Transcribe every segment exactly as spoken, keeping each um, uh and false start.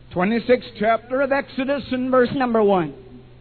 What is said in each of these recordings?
twenty-sixth chapter of Exodus and verse number one.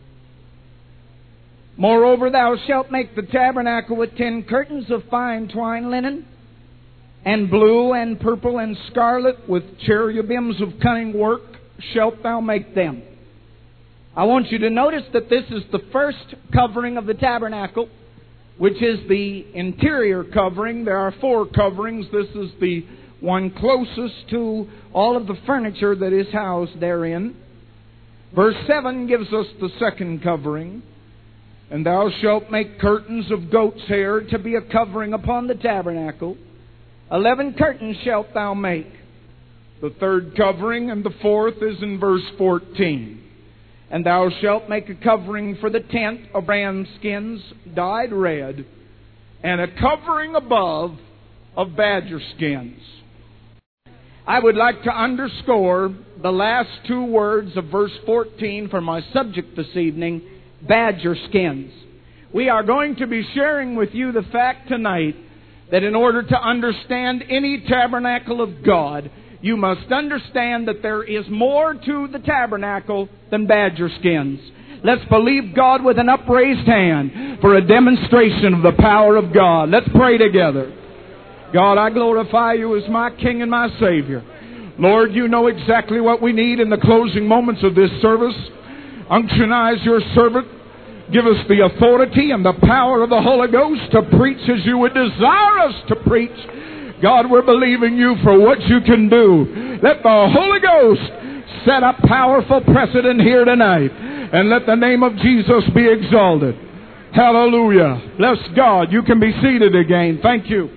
Moreover, thou shalt make the tabernacle with ten curtains of fine twined linen, and blue and purple and scarlet, with cherubims of cunning work shalt thou make them. I want you to notice that this is the first covering of the tabernacle, which is the interior covering. There are four coverings. This is the one closest to all of the furniture that is housed therein. Verse seven gives us the second covering. And thou shalt make curtains of goat's hair to be a covering upon the tabernacle. Eleven curtains shalt thou make. The third covering and the fourth is in verse fourteen. And thou shalt make a covering for the tent of ram skins dyed red, and a covering above of badger skins. I would like to underscore the last two words of verse fourteen for my subject this evening, badger skins. We are going to be sharing with you the fact tonight that in order to understand any tabernacle of God, you must understand that there is more to the tabernacle than badger skins. Let's believe God with an upraised hand for a demonstration of the power of God. Let's pray together. God, I glorify you as my King and my Savior. Lord, you know exactly what we need in the closing moments of this service. Unctionize your servant. Give us the authority and the power of the Holy Ghost to preach as you would desire us to preach. God, we're believing you for what you can do. Let the Holy Ghost set a powerful precedent here tonight. And let the name of Jesus be exalted. Hallelujah. Bless God. You can be seated again. Thank you.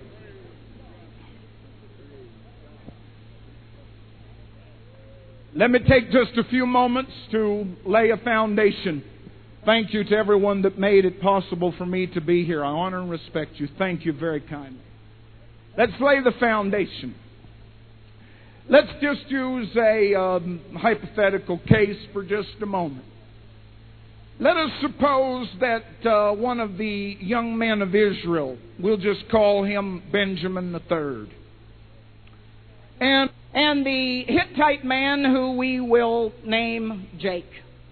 Let me take just a few moments to lay a foundation. Thank you to everyone that made it possible for me to be here. I honor and respect you. Thank you very kindly. Let's lay the foundation. Let's just use a um, hypothetical case for just a moment. Let us suppose that uh, one of the young men of Israel, we'll just call him Benjamin the third. And, and the Hittite man who we will name Jake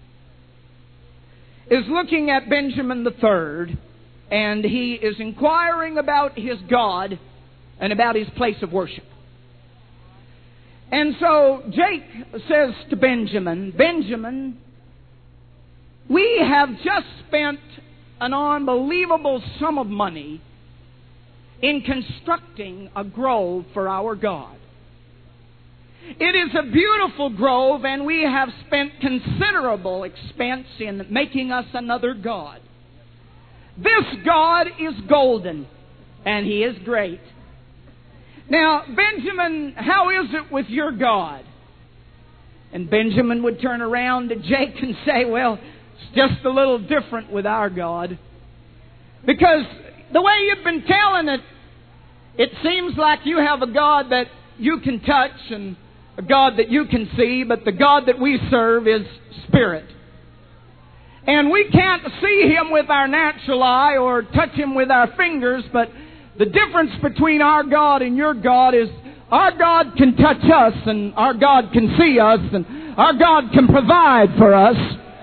is looking at Benjamin the third, and he is inquiring about his God and about his place of worship. And so Jake says to Benjamin, Benjamin, we have just spent an unbelievable sum of money in constructing a grove for our God. It is a beautiful grove, and we have spent considerable expense in making us another god. This God is golden, and He is great. Now, Benjamin, how is it with your God? And Benjamin would turn around to Jake and say, well, it's just a little different with our God. Because the way you've been telling it, it seems like you have a God that you can touch and a God that you can see, but the God that we serve is spirit. And we can't see Him with our natural eye or touch Him with our fingers, but the difference between our God and your God is our God can touch us, and our God can see us, and our God can provide for us.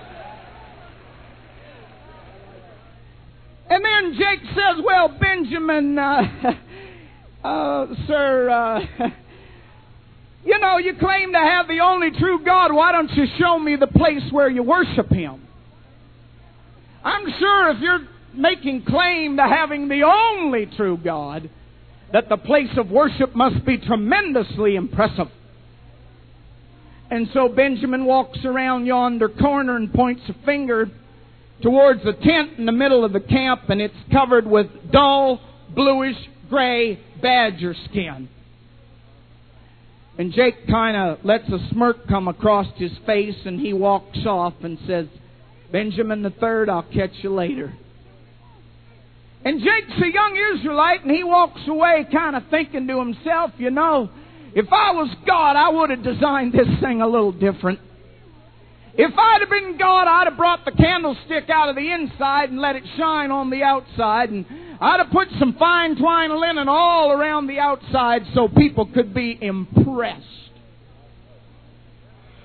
And then Jake says, well, Benjamin, uh, uh, sir, uh, you know, you claim to have the only true God. Why don't you show me the place where you worship Him? I'm sure if you're making claim to having the only true God, that the place of worship must be tremendously impressive. And so Benjamin walks around yonder corner and points a finger towards the tent in the middle of the camp, and it's covered with dull, bluish, gray badger skin. And Jake kind of lets a smirk come across his face, and he walks off and says, Benjamin the third, I'll catch you later. And Jake's a young Israelite, and he walks away kind of thinking to himself, you know, if I was God, I would have designed this thing a little different. If I'd have been God, I'd have brought the candlestick out of the inside and let it shine on the outside. And I'd have put some fine twine linen all around the outside so people could be impressed.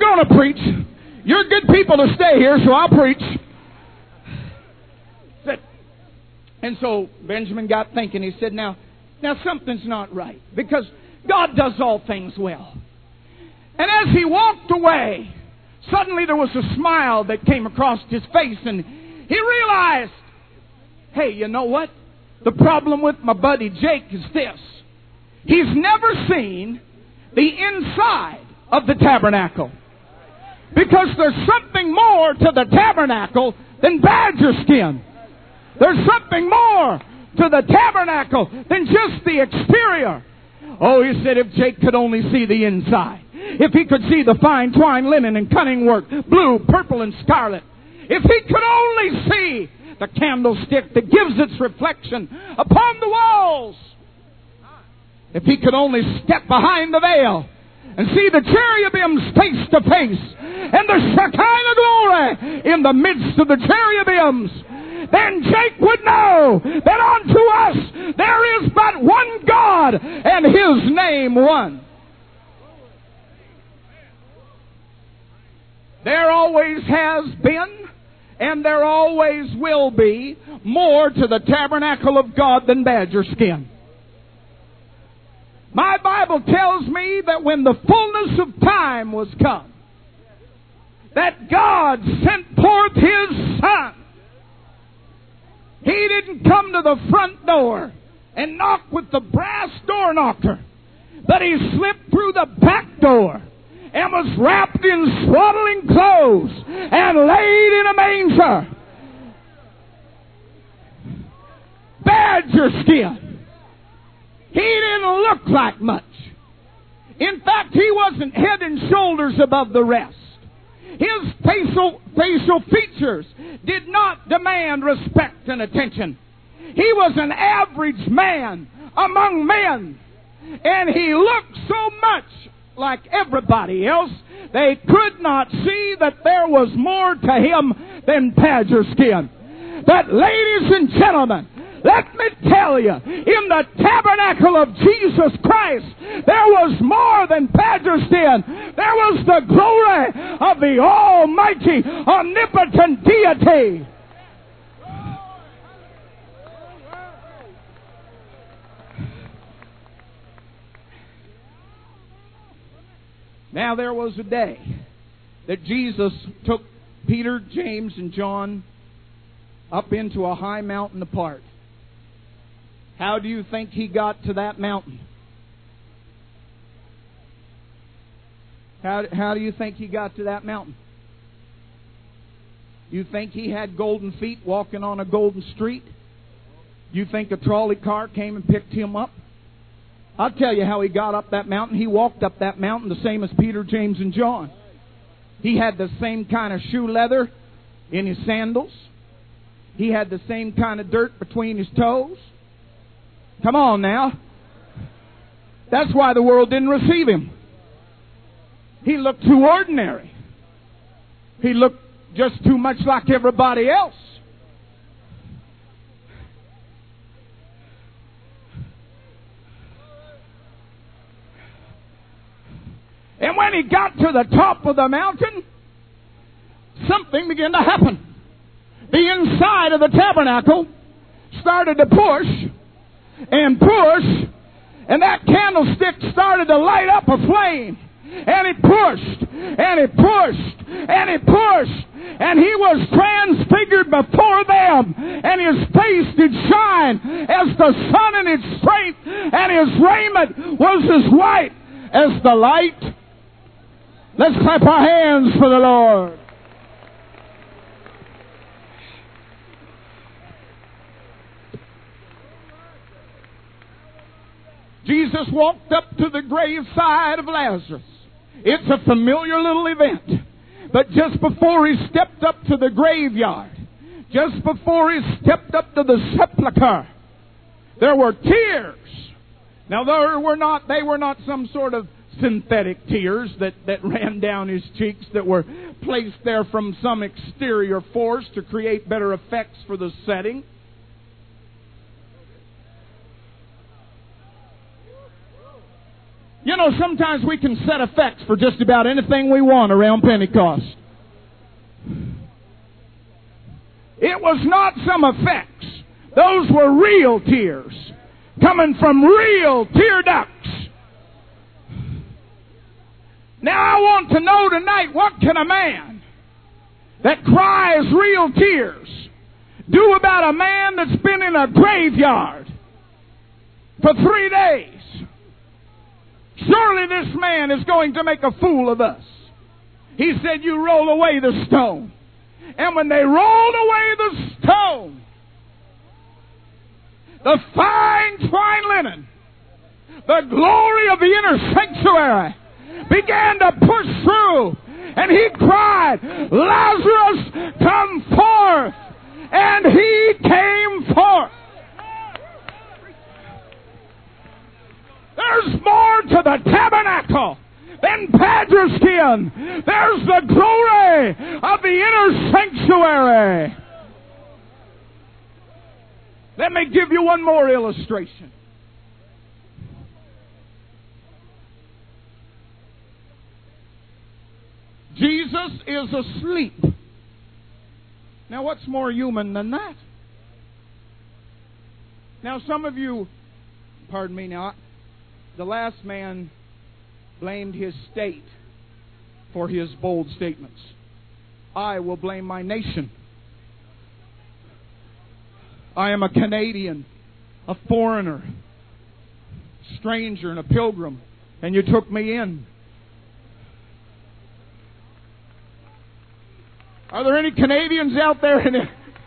going to preach. You're good people to stay here, so I'll preach. And so Benjamin got thinking. He said, now, now something's not right, because God does all things well. And as he walked away, suddenly there was a smile that came across his face, and he realized, hey, you know what? The problem with my buddy Jake is this. He's never seen the inside of the tabernacle. Because there's something more to the tabernacle than badger skin. There's something more to the tabernacle than just the exterior. Oh, he said, if Jake could only see the inside. If he could see the fine twined linen and cunning work, blue, purple, and scarlet. If he could only see the candlestick that gives its reflection upon the walls. If he could only step behind the veil and see the cherubims face to face and the Shekinah glory in the midst of the cherubims, then Jake would know that unto us there is but one God, and His name one. There always has been, and there always will be, more to the tabernacle of God than badger skin. My Bible tells me that when the fullness of time was come, that God sent forth His Son. He didn't come to the front door and knock with the brass door knocker, but He slipped through the back door and was wrapped in swaddling clothes and laid in a manger. Badger skin. He didn't look like much. In fact, he wasn't head and shoulders above the rest. His facial, facial features did not demand respect and attention. He was an average man among men. And he looked so much like everybody else, they could not see that there was more to him than badger skin. But ladies and gentlemen, let me tell you, in the tabernacle of Jesus Christ, there was more than badger skin. There was the glory of the almighty, omnipotent deity. Now there was a day that Jesus took Peter, James, and John up into a high mountain apart. How do you think He got to that mountain? How, how do you think He got to that mountain? You think He had golden feet walking on a golden street? You think a trolley car came and picked Him up? I'll tell you how He got up that mountain. He walked up that mountain the same as Peter, James, and John. He had the same kind of shoe leather in his sandals. He had the same kind of dirt between his toes. Come on now. That's why the world didn't receive Him. He looked too ordinary. He looked just too much like everybody else. And when He got to the top of the mountain, something began to happen. The inside of the tabernacle started to push and push, and that candlestick started to light up a flame. And it pushed, and it pushed, and it pushed, and He was transfigured before them, and His face did shine as the sun in its strength, and His raiment was as white as the light. Let's clap our hands for the Lord. Jesus walked up to the graveside of Lazarus. It's a familiar little event. But just before He stepped up to the graveyard, just before He stepped up to the sepulchre, there were tears. Now, there were not, they were not some sort of synthetic tears that, that ran down His cheeks that were placed there from some exterior force to create better effects for the setting. You know, sometimes we can set effects for just about anything we want around Pentecost. It was not some effects. Those were real tears coming from real tear ducts. Now I want to know tonight, what can a man that cries real tears do about a man that's been in a graveyard for three days? Surely this man is going to make a fool of us. He said, you roll away the stone. And when they rolled away the stone, the fine twined linen, the glory of the inner sanctuary, began to push through. And he cried, Lazarus, come forth. And he came forth. There's more to the tabernacle than badger skin. There's the glory of the inner sanctuary. Let me give you one more illustration. Jesus is asleep. Now, what's more human than that? Now, some of you, pardon me now, the last man blamed his state for his bold statements. I will blame my nation. I am a Canadian, a foreigner, stranger and a pilgrim, and you took me in. Are there any Canadians out there in it?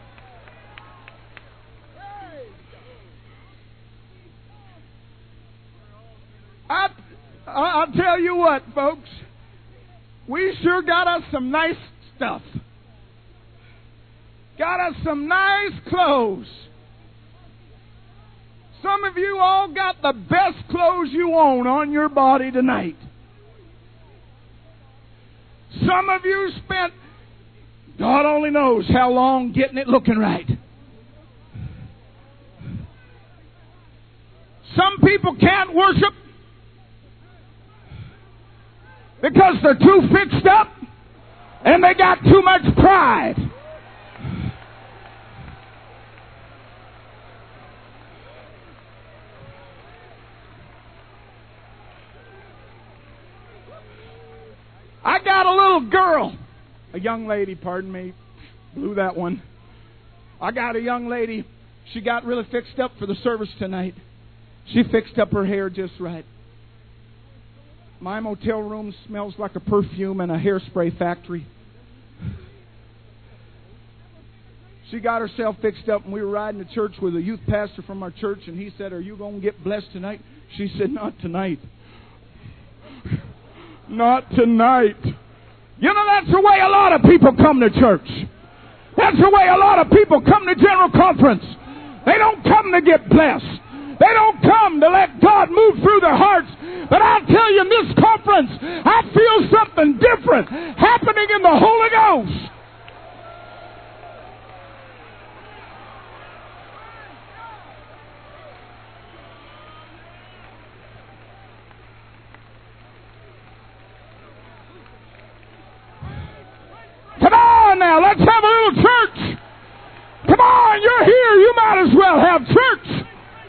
I, I'll tell you what, folks. We sure got us some nice stuff. Got us some nice clothes. Some of you all got the best clothes you own on your body tonight. Some of you spent, God only knows how long, getting it looking right. Some people can't worship because they're too fixed up and they got too much pride. I got a little girl, a young lady, pardon me, blew that one. I got a young lady, she got really fixed up for the service tonight. She fixed up her hair just right. My motel room smells like a perfume in a hairspray factory. She got herself fixed up, and we were riding to church with a youth pastor from our church, and he said, are you going to get blessed tonight? She said, not tonight. Not tonight. You know, that's the way a lot of people come to church. That's the way a lot of people come to general conference. They don't come to get blessed. They don't come to let God move through their hearts. But I'll tell you, in this conference, I feel something different happening in the Holy Ghost. Come on now, let's have a little church. Come on, you're here. You might as well have church.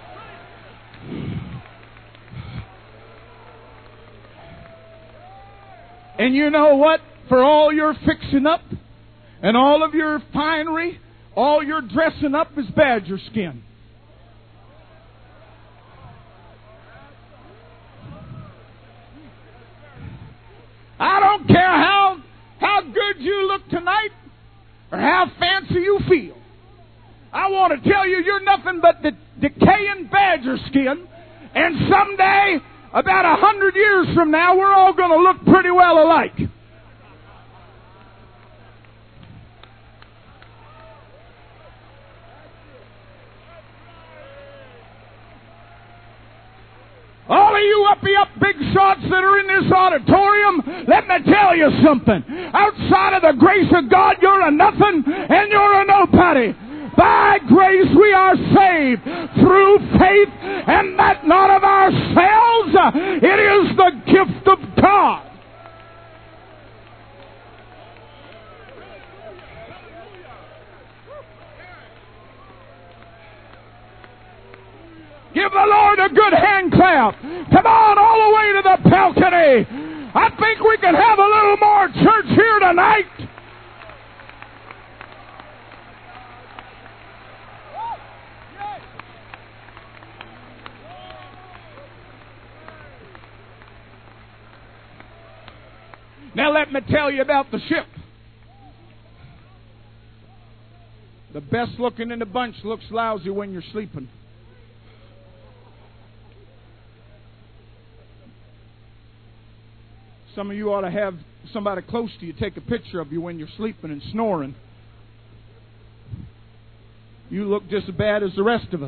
And you know what? For all your fixing up and all of your finery, all your dressing up is badger skin. I don't care how, how good you look tonight or how fancy you feel. I want to tell you, you're nothing but the decaying badger skin. And someday, about a hundred years from now, we're all going to look pretty well alike. All of you uppy up big shots that are in this auditorium, let me tell you something. Outside of the grace of God, you're a nothing and you're a nobody. By grace we are saved through faith, and that not of ourselves. Uh, It is the gift of God. Give the Lord a good hand clap. Come on, all the way to the balcony. I think we can have a little more church here tonight. Now let me tell you about the ship. The best looking in the bunch looks lousy when you're sleeping. Some of you ought to have somebody close to you take a picture of you when you're sleeping and snoring. You look just as bad as the rest of us.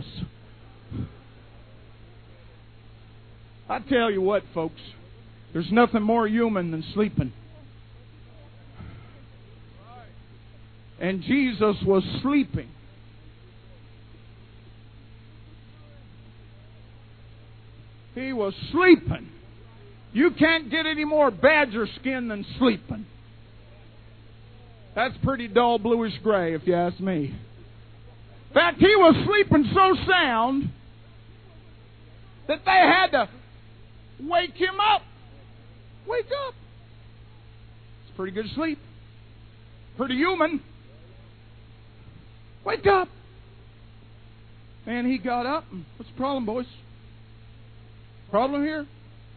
I tell you what, folks, there's nothing more human than sleeping. And Jesus was sleeping. He was sleeping. You can't get any more badger skin than sleeping. That's pretty dull bluish gray, if you ask me. In fact, he was sleeping so sound that they had to wake him up. Wake up. It's pretty good sleep. Pretty human. Wake up. And he got up. And, what's the problem, boys? Problem here?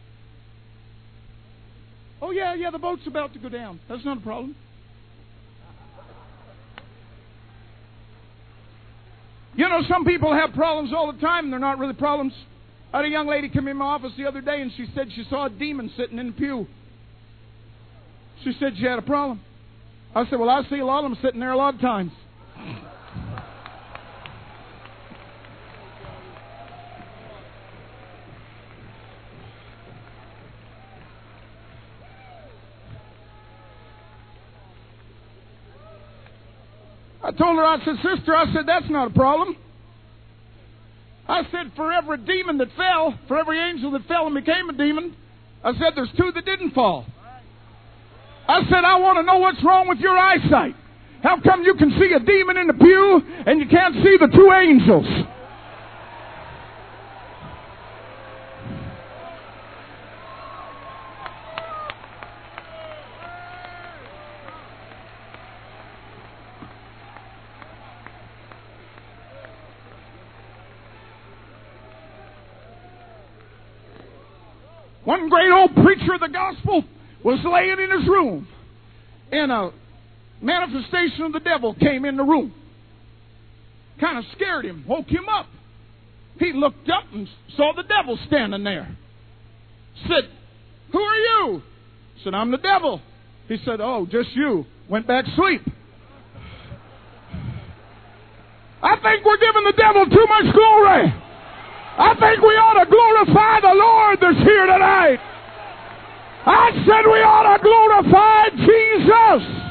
Oh, yeah, yeah, the boat's about to go down. That's not a problem. You know, some people have problems all the time, and they're not really problems. I had a young lady come in my office the other day, and she said she saw a demon sitting in the pew. She said she had a problem. I said, well, I see a lot of them sitting there a lot of times. I told her, I said, sister, I said, that's not a problem. I said, for every demon that fell, for every angel that fell and became a demon, I said, there's two that didn't fall. I said, I want to know what's wrong with your eyesight. How come you can see a demon in the pew and you can't see the two angels? One great old preacher of the gospel was laying in his room, and a manifestation of the devil came in the room. Kind of scared him, woke him up. He looked up and saw the devil standing there. Said, who are you? Said, I'm the devil. He said, oh, just you. Went back to sleep. I think we're giving the devil too much glory. I think we ought to glorify the Lord that's here tonight. I said we ought to glorify Jesus.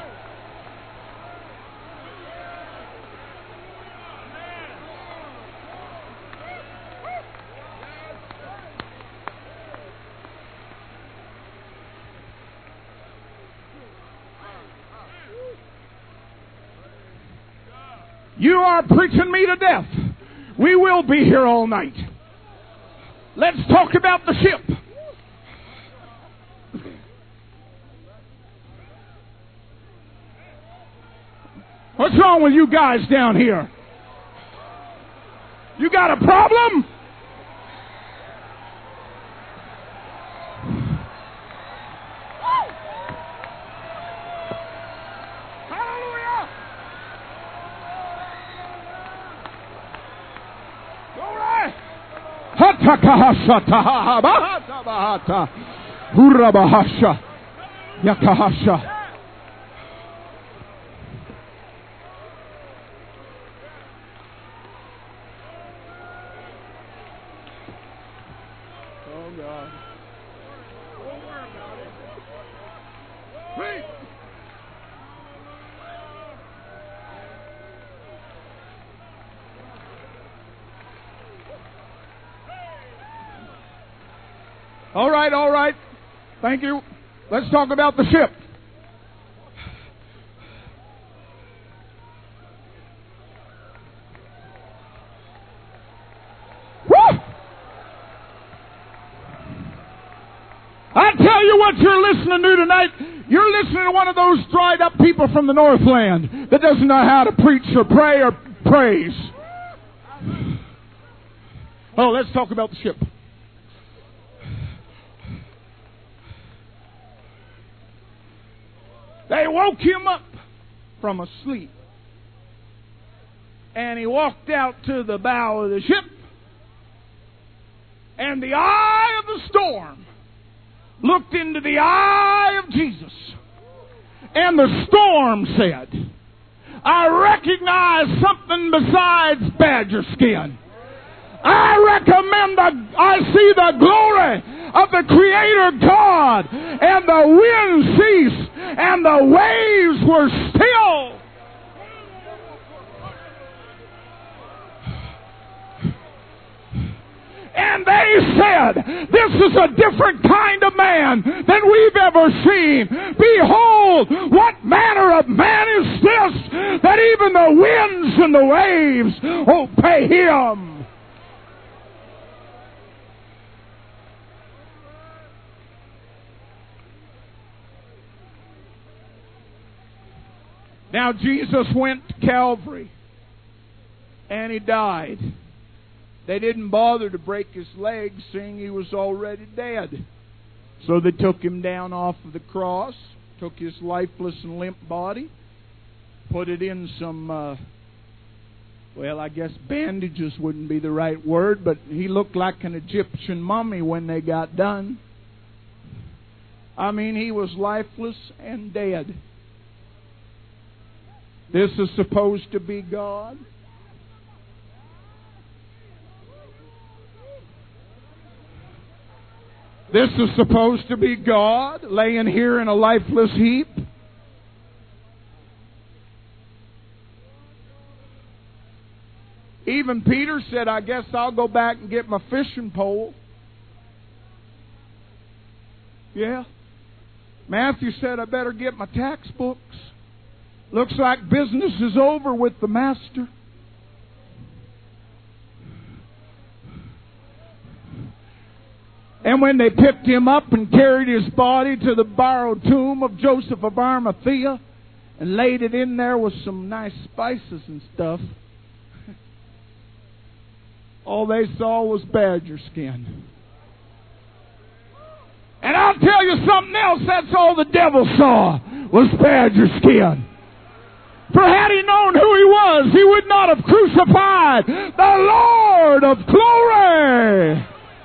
You are preaching me to death. We will be here all night. Let's talk about the ship. What's wrong with you guys down here? You got a problem? Hallelujah! Glory! Hatakahasha taha bahata bahata hurabahasha yakahasha. All right, all right. Thank you. Let's talk about the ship. Woo! I tell you what you're listening to tonight. You're listening to one of those dried up people from the Northland that doesn't know how to preach or pray or praise. Oh, let's talk about the ship. They woke him up from a sleep. And he walked out to the bow of the ship. And the eye of the storm looked into the eye of Jesus. And the storm said, I recognize something besides badger skin. I recommend the, I see the glory of the Creator God. And the wind ceased. And the waves were still. And they said, this is a different kind of man than we've ever seen. Behold, what manner of man is this, that even the winds and the waves obey him? Now Jesus went to Calvary, and he died. They didn't bother to break his legs, seeing he was already dead. So they took him down off of the cross, took his lifeless and limp body, put it in some, uh, well, I guess bandages wouldn't be the right word, but he looked like an Egyptian mummy when they got done. I mean, he was lifeless and dead. This is supposed to be God. This is supposed to be God laying here in a lifeless heap. Even Peter said, I guess I'll go back and get my fishing pole. Yeah. Matthew said, I better get my tax books. Looks like business is over with the master. And when they picked him up and carried his body to the borrowed tomb of Joseph of Arimathea and laid it in there with some nice spices and stuff, all they saw was badger skin. And I'll tell you something else, that's all the devil saw was badger skin. For had he known who he was, he would not have crucified the Lord of glory.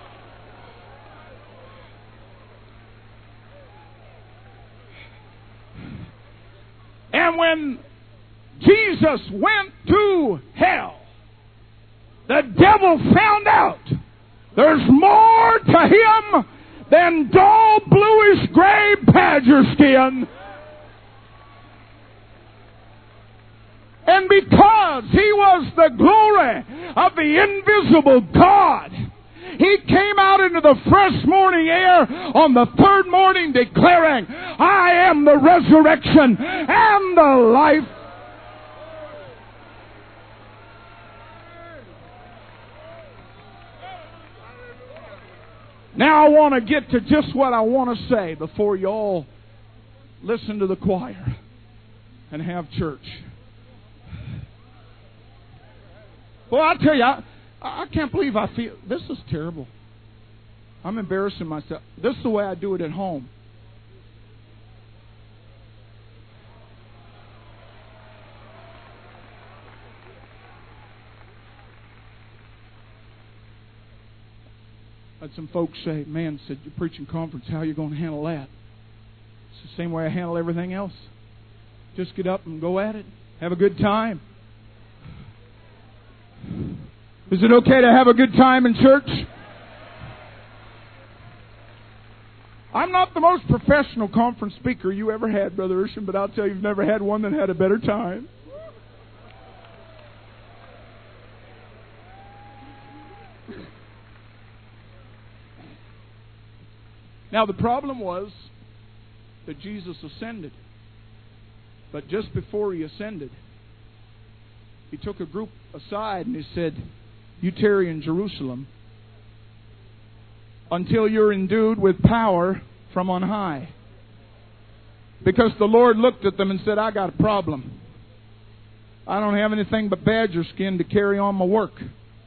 And when Jesus went to hell, the devil found out there's more to him than dull bluish gray badger skin. And because he was the glory of the invisible God, he came out into the fresh morning air on the third morning declaring, I am the resurrection and the life. Now I want to get to just what I want to say before you all listen to the choir and have church. Well, I tell you, I, I can't believe I feel... This is terrible. I'm embarrassing myself. This is the way I do it at home. I had some folks say, man, said, you're preaching conference, how are you going to handle that? It's the same way I handle everything else. Just get up and go at it. Have a good time. Is it okay to have a good time in church? I'm not the most professional conference speaker you ever had, Brother Urshan, but I'll tell you, you've never had one that had a better time. Now the problem was that Jesus ascended. But just before He ascended, He took a group aside and He said, you tarry in Jerusalem until you're endued with power from on high. Because the Lord looked at them and said, I got a problem. I don't have anything but badger skin to carry on my work.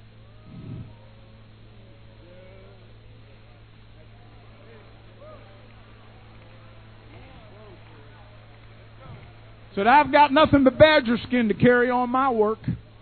Said, I've got nothing but badger skin to carry on my work.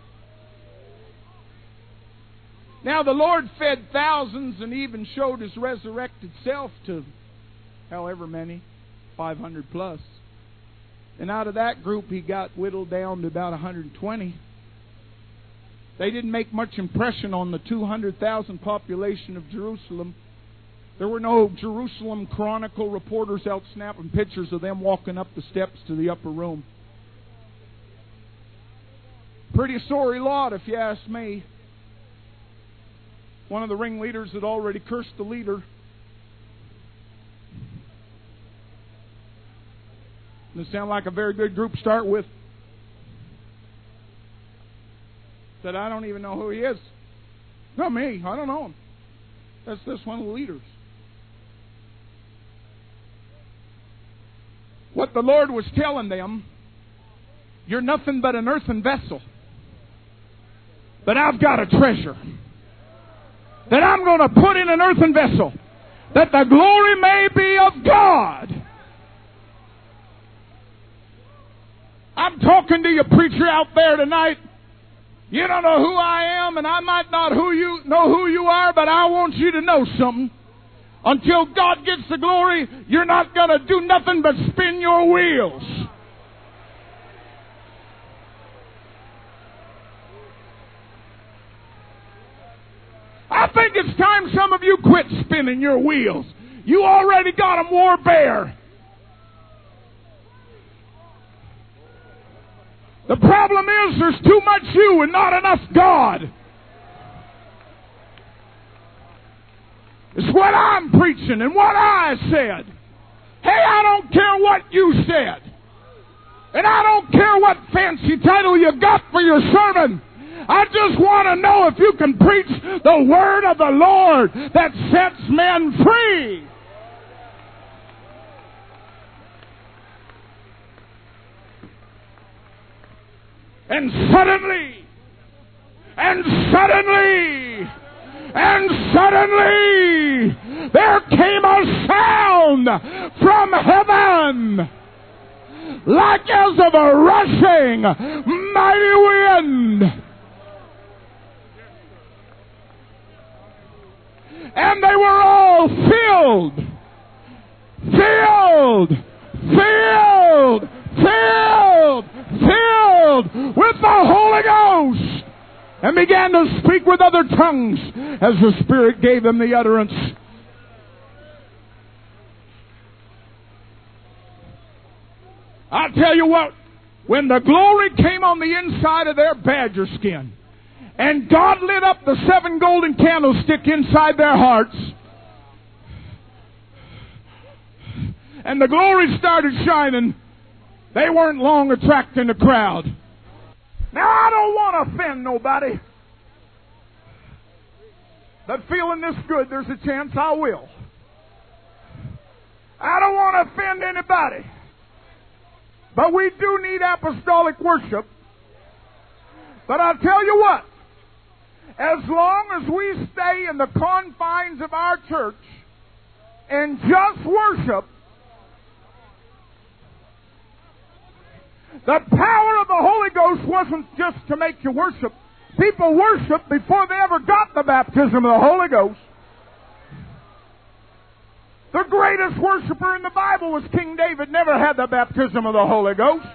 Now the Lord fed thousands and even showed His resurrected self to however many, five hundred plus. And out of that group He got whittled down to about one hundred twenty. They didn't make much impression on the two hundred thousand population of Jerusalem. There were no Jerusalem Chronicle reporters out snapping pictures of them walking up the steps to the upper room. Pretty sorry lot, if you ask me. One of the ringleaders had already cursed the leader. Doesn't sound like a very good group to start with. Said, I don't even know who he is. Not me. I don't know him. That's just one of the leaders. What the Lord was telling them, you're nothing but an earthen vessel. But I've got a treasure that I'm going to put in an earthen vessel, that the glory may be of God. I'm talking to you, preacher, out there tonight. You don't know who I am, and I might not who you know who you are, but I want you to know something. Until God gets the glory, you're not going to do nothing but spin your wheels. I think it's time some of you quit spinning your wheels. You already got them wore bare. The problem is there's too much you and not enough God. It's what I'm preaching and what I said. Hey, I don't care what you said. And I don't care what fancy title you got for your sermon. I just want to know if you can preach the word of the Lord that sets men free. And suddenly, and suddenly, and suddenly, there came a sound from heaven, like as of a rushing mighty wind. And they were all filled, filled, filled, filled, filled with the Holy Ghost, and began to speak with other tongues as the Spirit gave them the utterance. I'll tell you what, when the glory came on the inside of their badger skin, and God lit up the seven golden candlestick inside their hearts, and the glory started shining, they weren't long attracting the crowd. Now, I don't want to offend nobody, but feeling this good, there's a chance I will. I don't want to offend anybody, but we do need apostolic worship. But I'll tell you what, as long as we stay in the confines of our church and just worship, the power of the Holy Ghost wasn't just to make you worship. People worshiped before they ever got the baptism of the Holy Ghost. The greatest worshiper in the Bible was King David, never had the baptism of the Holy Ghost.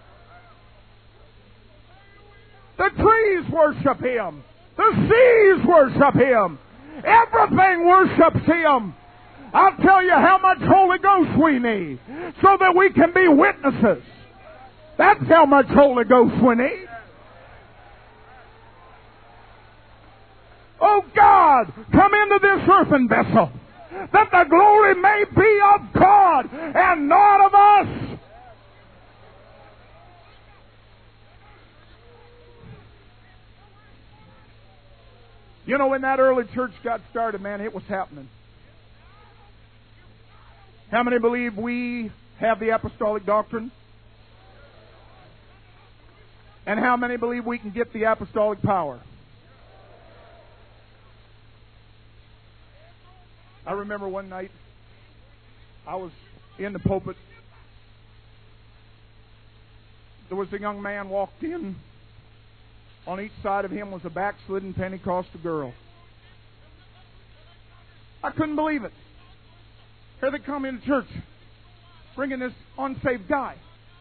The trees worship Him. The seas worship Him. Everything worships Him. I'll tell you how much Holy Ghost we need so that we can be witnesses. That's how much Holy Ghost we need. Oh God, come into this earthen vessel. that the glory may be of God and not of us. You know, when that early church got started, man, it was happening. How many believe we have the apostolic doctrine? And how many believe we can get the apostolic power? I remember one night I was in the pulpit. There was a young man walked in. On each side of him was a backslidden Pentecostal girl. I couldn't believe it. Here they come into church, bringing this unsaved guy.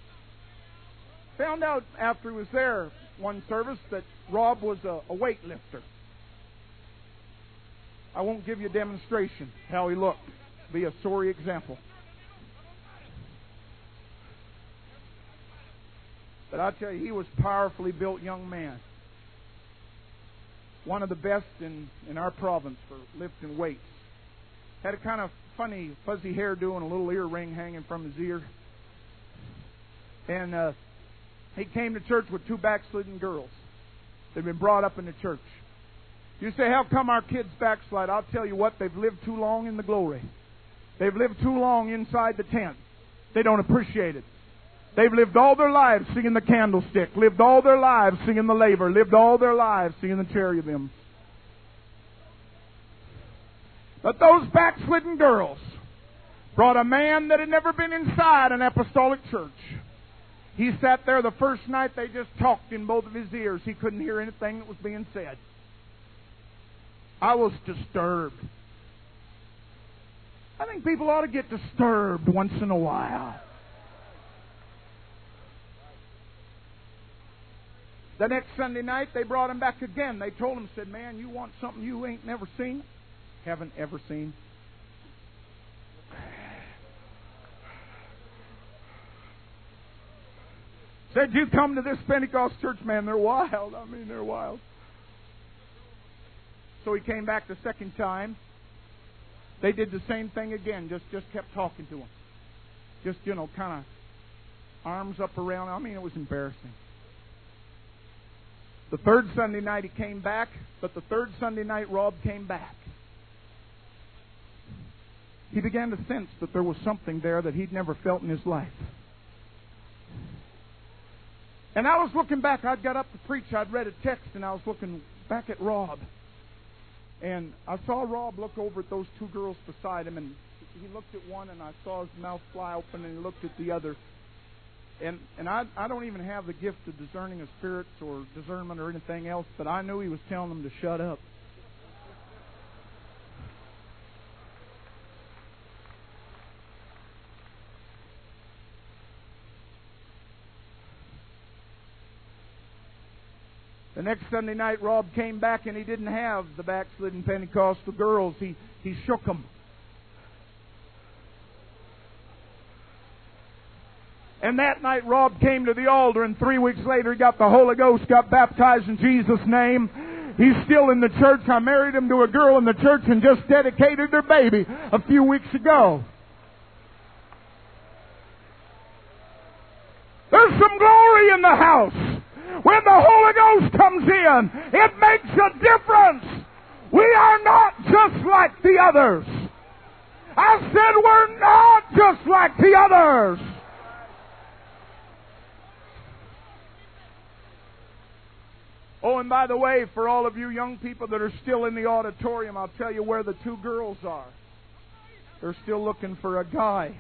Found out after he was there one service that Rob was a, a weightlifter. I won't give you a demonstration how he looked. Be a sorry example. But I tell you, he was a powerfully built young man. One of the best in, in our province for lifting weights. Had a kind of funny fuzzy hairdo and a little earring hanging from his ear. And uh, he came to church with two backslidden girls. They've been brought up in the church. You say, how come our kids backslide? I'll tell you what, they've lived too long in the glory. They've lived too long inside the tent. They don't appreciate it. They've lived all their lives singing the candlestick, lived all their lives singing the laver, lived all their lives singing the cherubim. But those backslidden girls brought a man that had never been inside an apostolic church. He sat there the first night, they just talked in both of his ears. He couldn't hear anything that was being said. I was disturbed. I think people ought to get disturbed once in a while. The next Sunday night, they brought him back again. They told him, said, man, you want something you ain't never seen? Haven't ever seen? Said, you come to this Pentecost church, man, they're wild. I mean, they're wild. So he came back the second time. They did the same thing again, just, just kept talking to him. Just, you know, kind of arms up around. I mean, it was embarrassing. The third Sunday night he came back, but the third Sunday night Rob came back. He began to sense that there was something there that he'd never felt in his life. And I was looking back. I'd got up to preach. I'd read a text, and I was looking back at Rob. And I saw Rob look over at those two girls beside him, and he looked at one, and I saw his mouth fly open, and he looked at the other. And and I I don't even have the gift of discerning of spirits or discernment or anything else, but I knew he was telling them to shut up. The next Sunday night, Rob came back, and he didn't have the backslidden Pentecostal girls. He he shook them. And that night, Rob came to the altar, and three weeks later, he got the Holy Ghost, got baptized in Jesus' name. He's still in the church. I married him to a girl in the church and just dedicated their baby a few weeks ago. There's some glory in the house. When the Holy Ghost comes in, it makes a difference. We are not just like the others. I said we're not just like the others. Oh, and by the way, for all of you young people that are still in the auditorium, I'll tell you where the two girls are. They're still looking for a guy.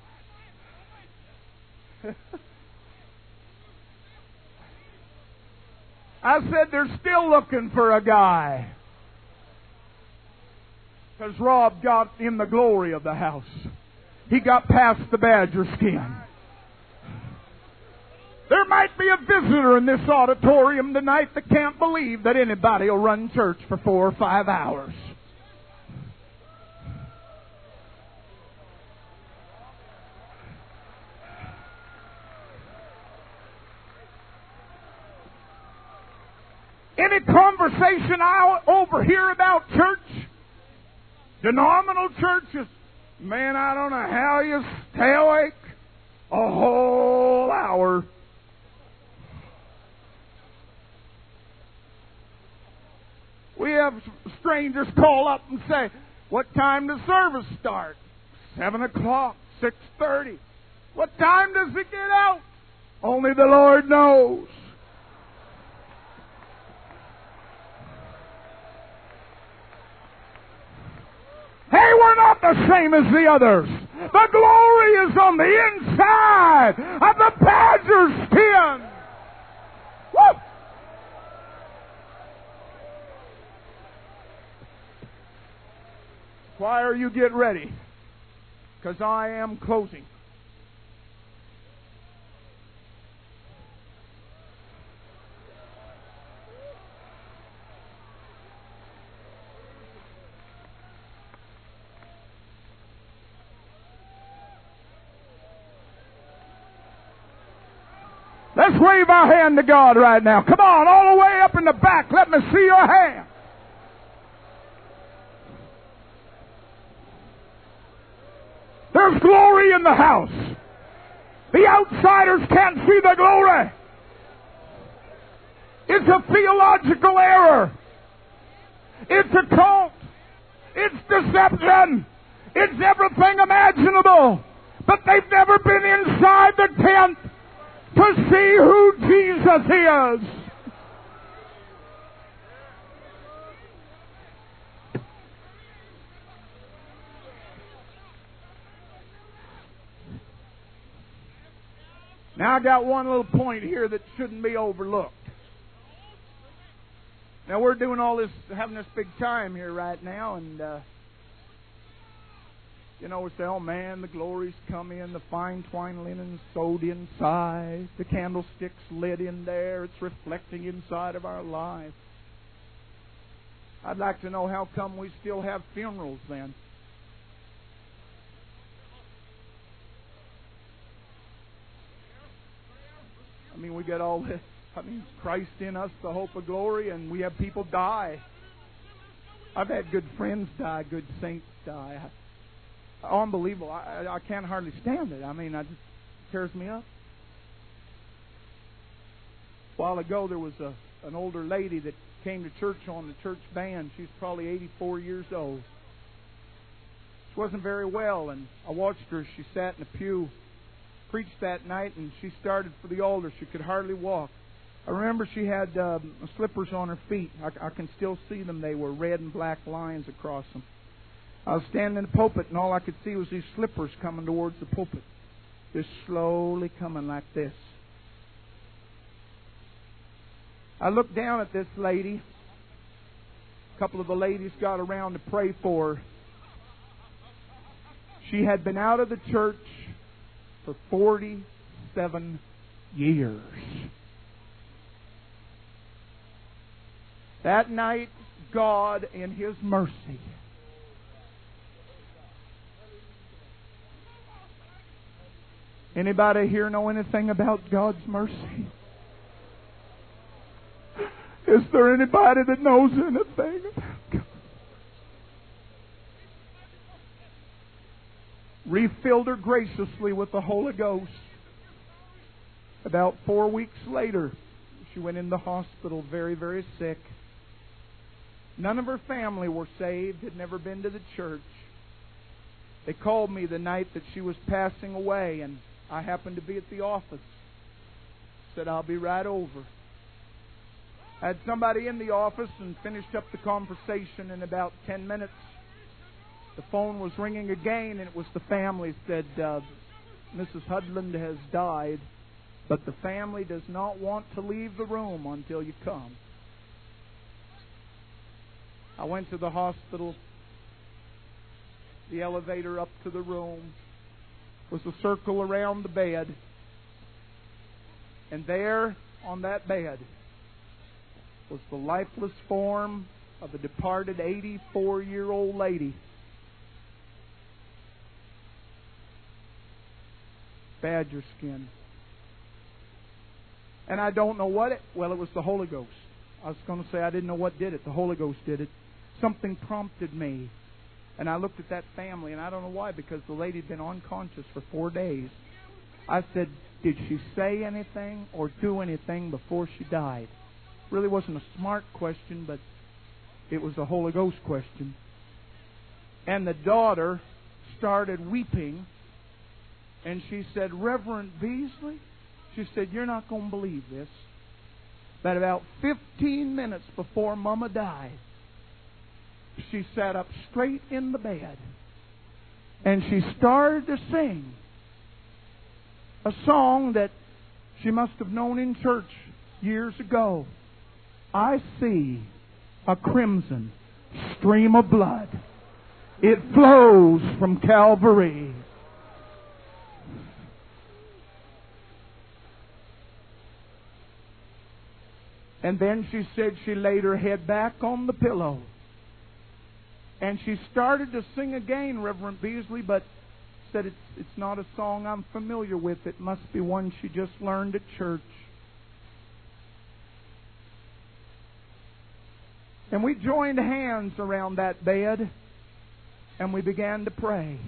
I said they're still looking for a guy. Because Rob got in the glory of the house. He got past the badger skin. There might be a visitor in this auditorium tonight that can't believe that anybody will run church for four or five hours. Any conversation I overhear about church, Phenomenal churches. Man, I don't know how you stay awake a whole hour. We have strangers call up and say, what time does service start? Seven o'clock, six thirty. What time does it get out? Only the Lord knows. Hey, we're not the same as the others. The glory is on the inside of the badger skin. Woo! Choir, you get ready, because I am closing. Let's wave our hand to God right now. Come on, all the way up in the back. Let me see your hand. There's glory in the house. The outsiders can't see the glory. It's a theological error. It's a cult. It's deception. It's everything imaginable. But they've never been inside the tent to see who Jesus is. Now I got one little point here that shouldn't be overlooked. Now we're doing all this, having this big time here right now, and uh, you know, we say, oh man, the glory's come in, the fine twine linen's sewed inside, the candlestick's lit in there, it's reflecting inside of our life. I'd like to know how come we still have funerals then. I mean, we get all this, I mean, Christ in us, the hope of glory, and we have people die. I've had good friends die, good saints die. Unbelievable. I, I can't hardly stand it. I mean, it just tears me up. A while ago, there was a an older lady that came to church on the church band. She's probably eighty-four years old. She wasn't very well, and I watched her. She sat in a pew, preached that night, and she started for the altar. She could hardly walk. I remember she had um, slippers on her feet. I, I can still see them. They were red and black lines across them. I was standing in the pulpit, and all I could see was these slippers coming towards the pulpit. Just slowly coming like this. I looked down at this lady. A couple of the ladies got around to pray for her. She had been out of the church for forty-seven years. That night, God, in His mercy, anybody here know anything about God's mercy? Is there anybody that knows anything about God? Refilled her graciously with the Holy Ghost. About four weeks later, she went in the hospital very, very sick. None of her family were saved, had never been to the church. They called me the night that she was passing away, and I happened to be at the office. Said, I'll be right over. I had somebody in the office and finished up the conversation in about ten minutes. The phone was ringing again, and it was the family. Said, uh, Missus Hudland has died, but the family does not want to leave the room until you come. I went to the hospital. The elevator up to the room was a circle around the bed. And there, on that bed, was the lifeless form of a departed eighty-four-year-old lady. Badger skin. And I don't know what it... Well, it was the Holy Ghost. I was going to say I didn't know what did it. The Holy Ghost did it. Something prompted me And I looked at that family, and I don't know why, because the lady had been unconscious for four days. I said, did she say anything or do anything before she died? Really wasn't a smart question, but it was a Holy Ghost question. And the daughter started weeping, and she said, Reverend Beasley, she said, you're not going to believe this, but about fifteen minutes before Mama died, she sat up straight in the bed, and she started to sing a song that she must have known in church years ago. I see a crimson stream of blood. It flows from Calvary. And then she said she laid her head back on the pillow. And she started to sing again, Reverend Beasley, but said it's, it's not a song I'm familiar with. It must be one she just learned at church. And we joined hands around that bed, and we began to pray.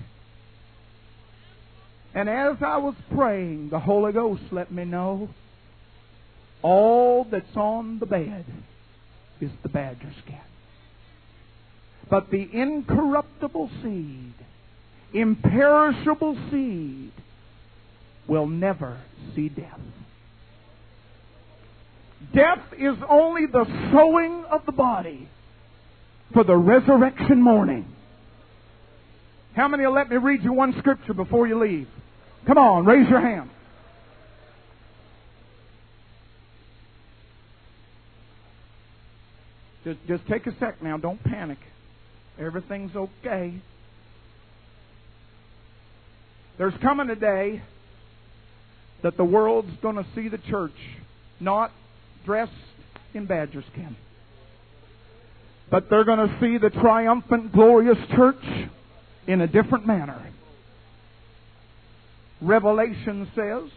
And as I was praying, the Holy Ghost let me know all that's on the bed is the badger skin. But the incorruptible seed, imperishable seed, will never see death. Death is only the sowing of the body for the resurrection morning. How many will let me read you one scripture before you leave? Come on, raise your hand. Just, just take a sec now. Don't panic. Everything's okay. There's coming a day that the world's going to see the church not dressed in badger skin, but they're going to see the triumphant, glorious church in a different manner. Revelation says,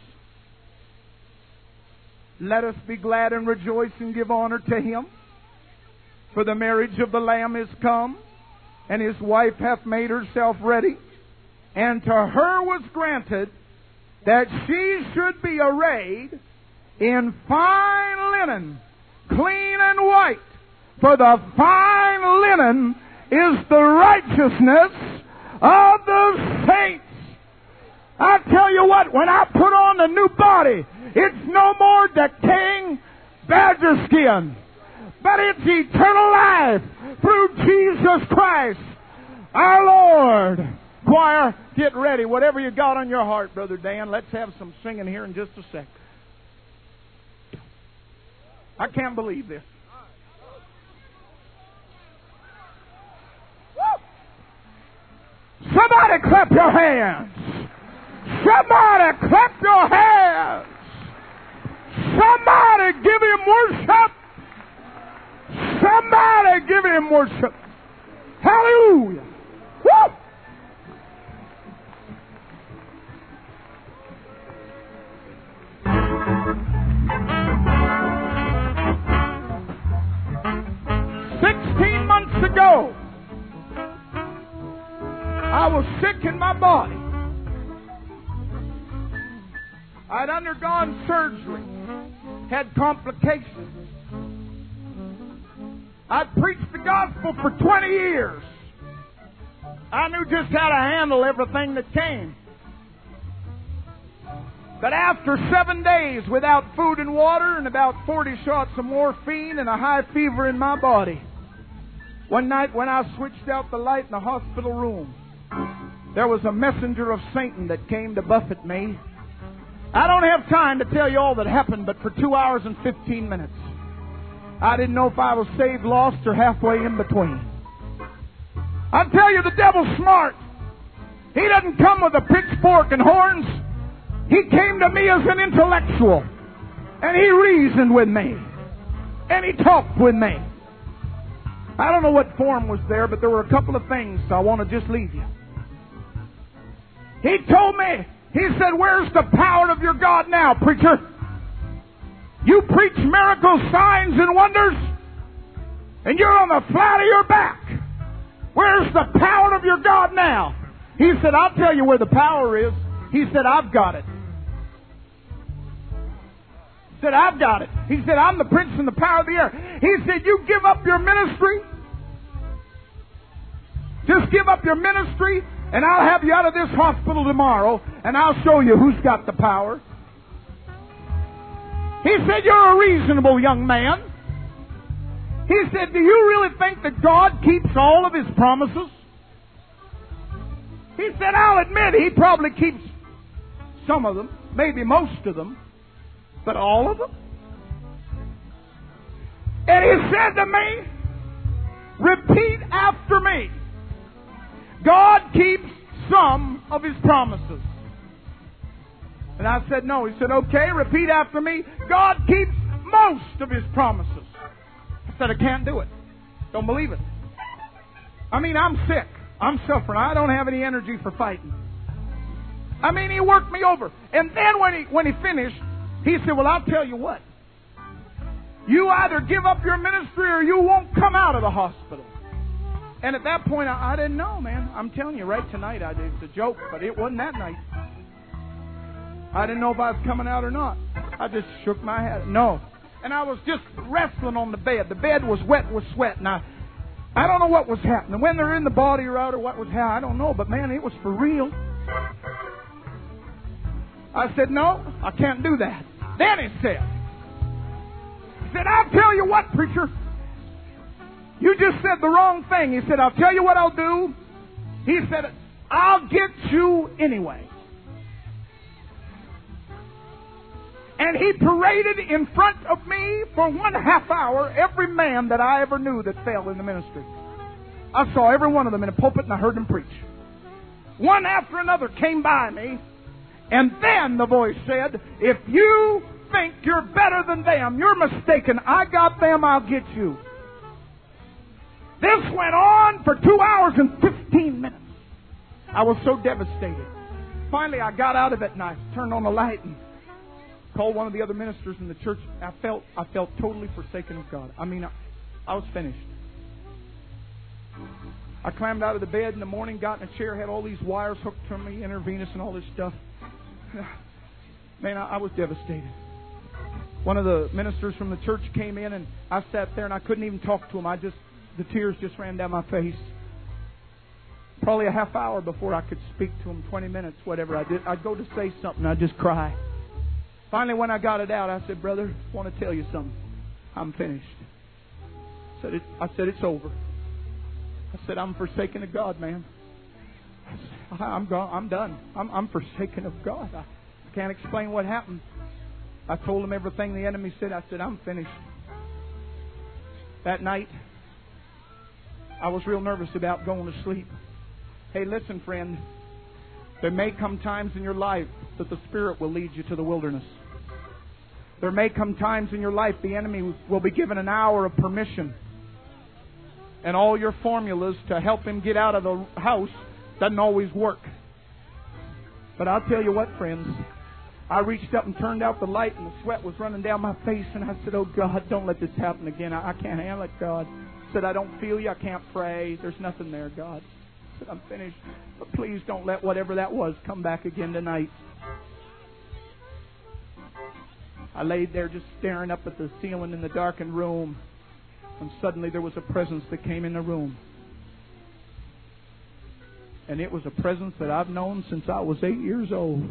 let us be glad and rejoice and give honor to Him, for the marriage of the Lamb is come, and His wife hath made herself ready. And to her was granted that she should be arrayed in fine linen, clean and white. For the fine linen is the righteousness of the saints. I tell you what, when I put on the new body, it's no more decaying badger skin, but it's eternal life through Jesus Christ, our Lord. Choir, get ready. Whatever you got on your heart, Brother Dan, let's have some singing here in just a sec. I can't believe this. Woo! Somebody clap your hands. Somebody clap your hands. Somebody give Him worship. Somebody give Him worship. Hallelujah. Woo! Sixteen months ago, I was sick in my body. I'd undergone surgery, had complications. I'd preached the gospel for twenty years. I knew just how to handle everything that came. But after seven days without food and water and about forty shots of morphine and a high fever in my body, one night when I switched out the light in the hospital room, there was a messenger of Satan that came to buffet me. I don't have time to tell you all that happened, but for two hours and fifteen minutes, I didn't know if I was saved, lost, or halfway in between. I tell you, the devil's smart. He doesn't come with a pitchfork and horns. He came to me as an intellectual, and he reasoned with me, and he talked with me. I don't know what form was there, but there were a couple of things I want to just leave you. He told me, he said, where's the power of your God now, preacher? You preach miracles, signs, and wonders, and you're on the flat of your back. Where's the power of your God now? He said, I'll tell you where the power is. He said, I've got it. He said, I've got it. He said, I'm the prince and the power of the air. He said, you give up your ministry. Just give up your ministry, and I'll have you out of this hospital tomorrow, and I'll show you who's got the power. He said, you're a reasonable young man. He said, do you really think that God keeps all of His promises? He said, I'll admit He probably keeps some of them, maybe most of them, but all of them? And He said to me, repeat after me. God keeps some of His promises. And I said, no. He said, okay, repeat after me. God keeps most of His promises. I said, I can't do it. Don't believe it. I mean, I'm sick. I'm suffering. I don't have any energy for fighting. I mean, He worked me over. And then when he, when he finished, He said, well, I'll tell you what. You either give up your ministry or you won't come out of the hospital. And at that point, I, I didn't know, man. I'm telling you, right tonight, I did. It's a joke, but it wasn't that night. I didn't know if I was coming out or not. I just shook my head. No. And I was just wrestling on the bed. The bed was wet with sweat. And I, I don't know what was happening. When they're in the body or out or what was happening, I don't know. But, man, it was for real. I said, no, I can't do that. Then He said, He said, I'll tell you what, preacher. You just said the wrong thing. He said, I'll tell you what I'll do. He said, I'll get you anyway. And He paraded in front of me for one half hour every man that I ever knew that fell in the ministry. I saw every one of them in a pulpit and I heard them preach. One after another came by me. And then the voice said, if you think you're better than them, you're mistaken. I got them, I'll get you. This went on for two hours and fifteen minutes. I was so devastated. Finally, I got out of it and I turned on the light and called one of the other ministers in the church. I felt I felt totally forsaken of God. I mean, I, I was finished. I climbed out of the bed in the morning, got in a chair, had all these wires hooked to me, intravenous and all this stuff. Man, I, I was devastated. One of the ministers from the church came in and I sat there and I couldn't even talk to him. I just, the tears just ran down my face. Probably a half hour before I could speak to him, twenty minutes, whatever I did. I'd go to say something, I'd just cry. Finally, when I got it out, I said, brother, I want to tell you something. I'm finished. I said, it, I said it's over. I said, I'm forsaken of God, man. I said, I'm gone. I'm done. I'm, I'm forsaken of God. I can't explain what happened. I told him everything the enemy said. I said, I'm finished. That night, I was real nervous about going to sleep. Hey, listen, friend. There may come times in your life that the Spirit will lead you to the wilderness. There may come times in your life the enemy will be given an hour of permission. And all your formulas to help him get out of the house doesn't always work. But I'll tell you what, friends. I reached up and turned out the light and the sweat was running down my face. And I said, oh, God, don't let this happen again. I, I can't handle it, God. I said, I don't feel you. I can't pray. There's nothing there, God. I said, I'm finished. But please don't let whatever that was come back again tonight. I laid there just staring up at the ceiling in the darkened room. And suddenly there was a presence that came in the room. And it was a presence that I've known since I was eight years old.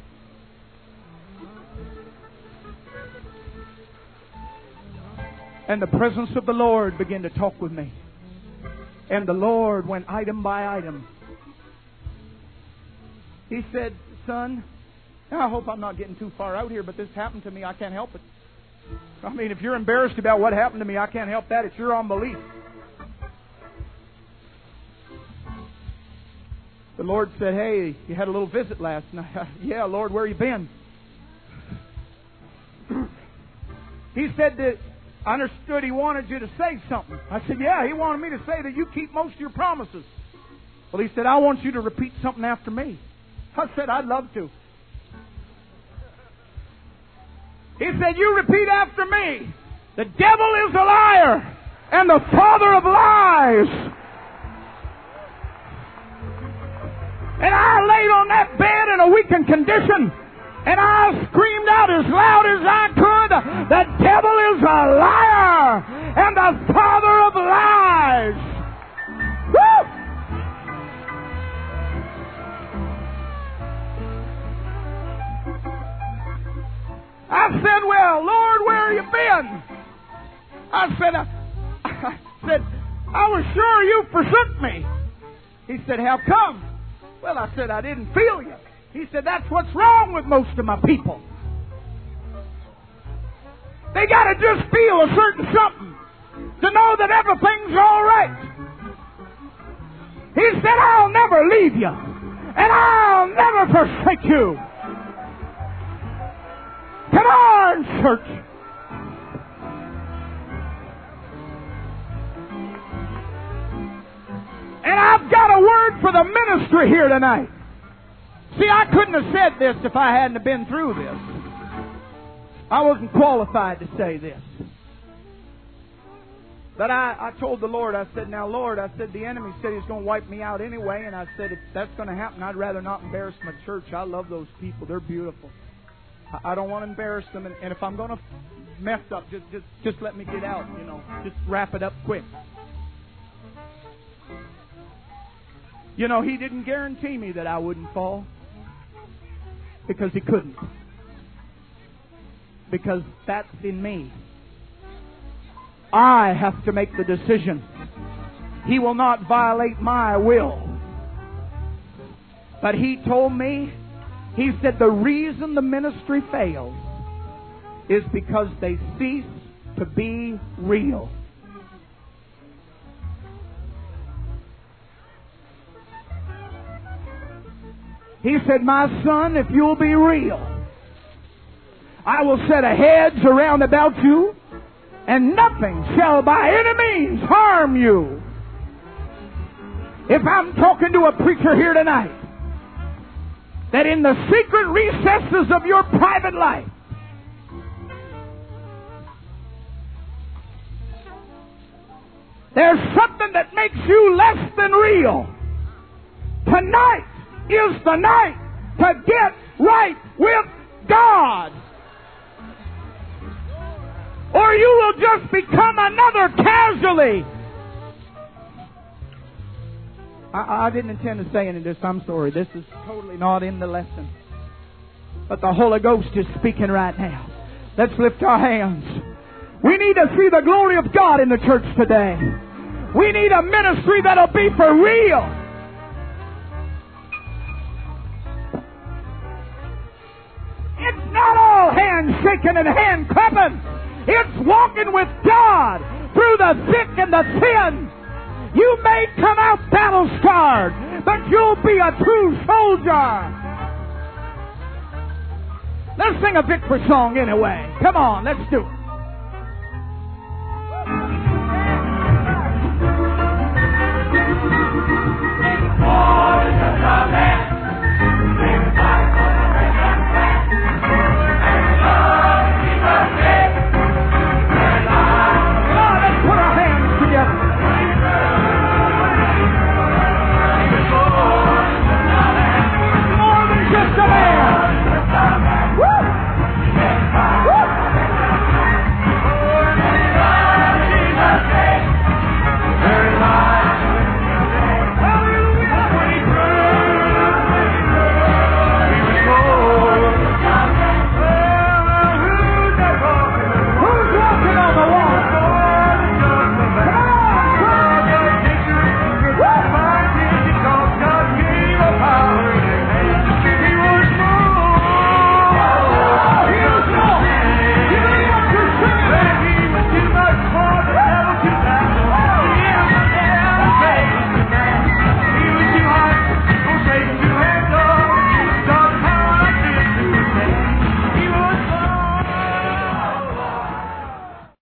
And the presence of the Lord began to talk with me. And the Lord went item by item. He said, son, I hope I'm not getting too far out here, but this happened to me. I can't help it. I mean, if you're embarrassed about what happened to me, I can't help that. It's your unbelief. The Lord said, hey, you had a little visit last night. Yeah, Lord, where you been? He said that I understood He wanted you to say something. I said, yeah, He wanted me to say that you keep most of your promises. Well, He said, I want you to repeat something after me. I said, I'd love to. He said, you repeat after me. The devil is a liar and the father of lies. And I laid on that bed in a weakened condition, and I screamed out as loud as I could, the devil is a liar and the father of lies. Woo! I said, well, Lord, where have you been? I said, I, I said, I was sure you forsook me. He said, how come? Well, I said, I didn't feel you. He said, that's what's wrong with most of my people. They got to just feel a certain something to know that everything's all right. He said, I'll never leave you, and I'll never forsake you. Come on, church. And I've got a word for the ministry here tonight. See, I couldn't have said this if I hadn't have been through this. I wasn't qualified to say this. But I, I told the Lord, I said, now, Lord, I said, the enemy said he's going to wipe me out anyway. And I said, if that's going to happen, I'd rather not embarrass my church. I love those people. They're beautiful. I, I don't want to embarrass them. And, and if I'm going to mess up, just, just, just let me get out, you know. Just wrap it up quick. You know, He didn't guarantee me that I wouldn't fall. Because He couldn't. Because that's in me. I have to make the decision. He will not violate my will. But He told me, He said the reason the ministry fails is because they cease to be real. He said, my son, if you'll be real, I will set a hedge around about you, and nothing shall by any means harm you. If I'm talking to a preacher here tonight, that in the secret recesses of your private life, there's something that makes you less than real, tonight is the night to get right with God. Or you will just become another casualty. I, I didn't intend to say any of this. I'm sorry. This is totally not in the lesson. But the Holy Ghost is speaking right now. Let's lift our hands. We need to see the glory of God in the church today. We need a ministry that'll be for real. It's not all hand shaking and hand clapping. It's walking with God through the thick and the thin. You may come out battle scarred, but you'll be a true soldier. Let's sing a victory song anyway. Come on, let's do it.